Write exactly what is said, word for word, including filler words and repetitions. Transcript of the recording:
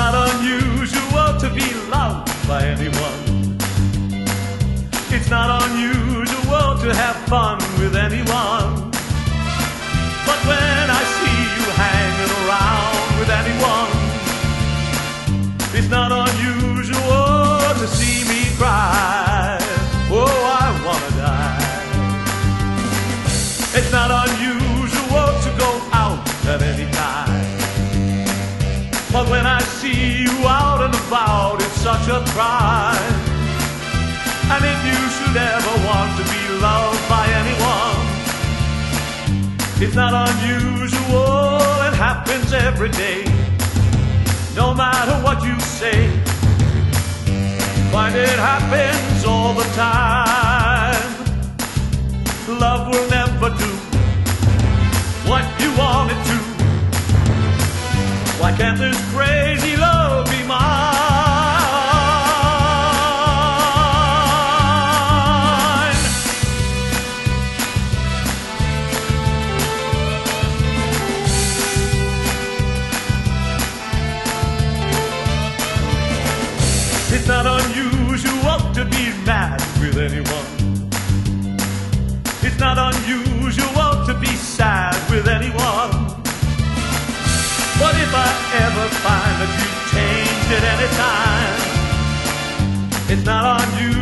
not unusual to be loved by anyone. It's not unusual to have fun with anyone. But when I see you hanging around with anyone, it's not unusual to see me cry. Oh, I wanna die. It's not unusual to go out at any time. But when I see you out and about, it's such a crime. And if you should ever want to be loved by anyone, it's not unusual, it happens every day. No matter what you say, find it happens all the time. Love will never do what you want it to. Why can't this crazy love be mine? It's not unusual to be mad with anyone. It's not unusual to be sad with anyone. But if I ever find that you've changed at any time, it's not unusual